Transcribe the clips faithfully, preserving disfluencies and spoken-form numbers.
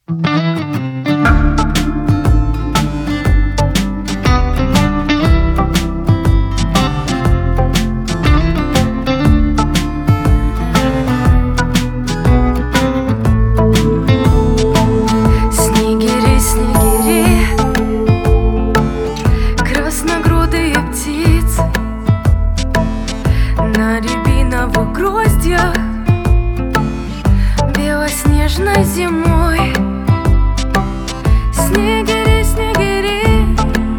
На рябиновых гроздьях белоснежной зимой. Снегири, снегири,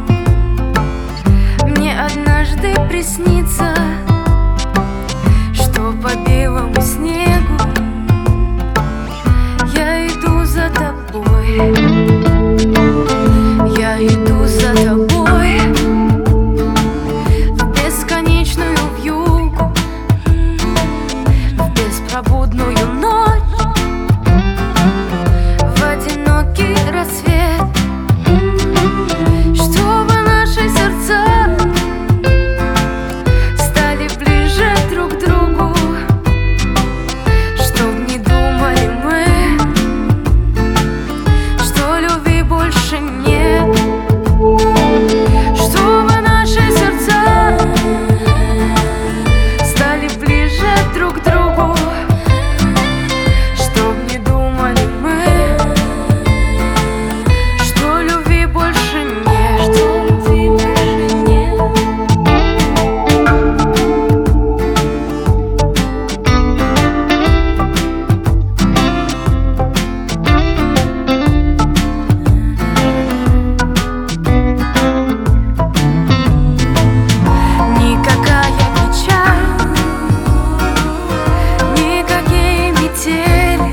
мне однажды приснится, что по белому снегу я иду за тобой. Я иду за тобой в бесконечную вьюгу, в беспробудную ночь, в одинокий рассвет, чтобы наши сердца стали ближе друг к другу, чтоб не думали мы, что любви больше нет, чтобы наши сердца стали ближе друг к другу, чтоб не думали мы, что любви больше нет, что любви больше нет. Никакая печаль, никакие метели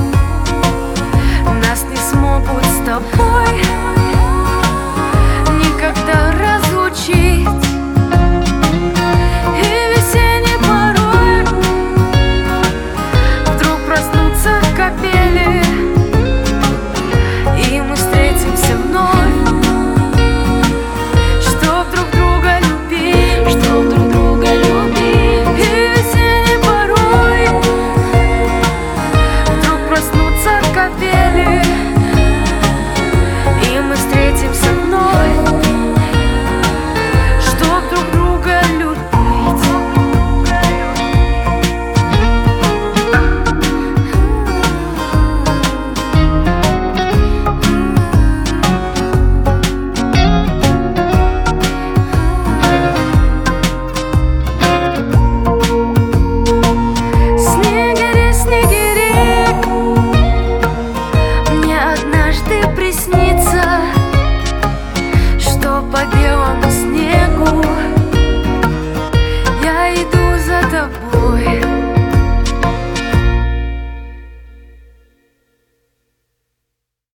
нас не смогут с тобой никогда разлучить. И весенней порой вдруг проснутся капели, и мы встретимся вновь, чтоб друг друга любить, чтоб друг друга любить. И весенней порой вдруг проснутся капели, и мы встретимся вновь, чтоб друг друга любить. Снегири, снегири, мне однажды приснится,